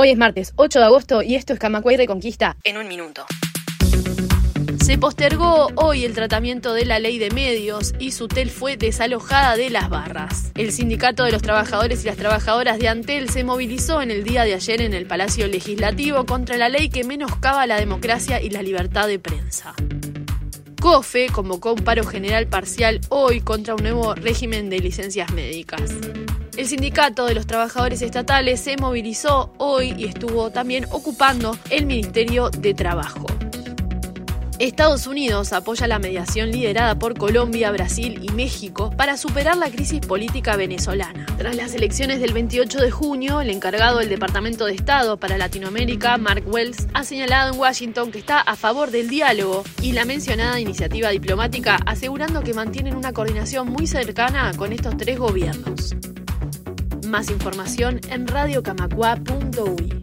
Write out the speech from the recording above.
Hoy es martes 8 de agosto y esto es Camacuay Reconquista en un minuto. Se postergó hoy el tratamiento de la ley de medios y Sutel fue desalojada de las barras. El sindicato de los trabajadores y las trabajadoras de Antel se movilizó en el día de ayer en el Palacio Legislativo contra la ley que menoscaba la democracia y la libertad de prensa. COFE convocó un paro general parcial hoy contra un nuevo régimen de licencias médicas. El sindicato de los trabajadores estatales se movilizó hoy y estuvo también ocupando el Ministerio de Trabajo. Estados Unidos apoya la mediación liderada por Colombia, Brasil y México para superar la crisis política venezolana. Tras las elecciones del 28 de junio, el encargado del Departamento de Estado para Latinoamérica, Mark Wells, ha señalado en Washington que está a favor del diálogo y la mencionada iniciativa diplomática, asegurando que mantienen una coordinación muy cercana con estos tres gobiernos. Más información en radiocamacua.uy.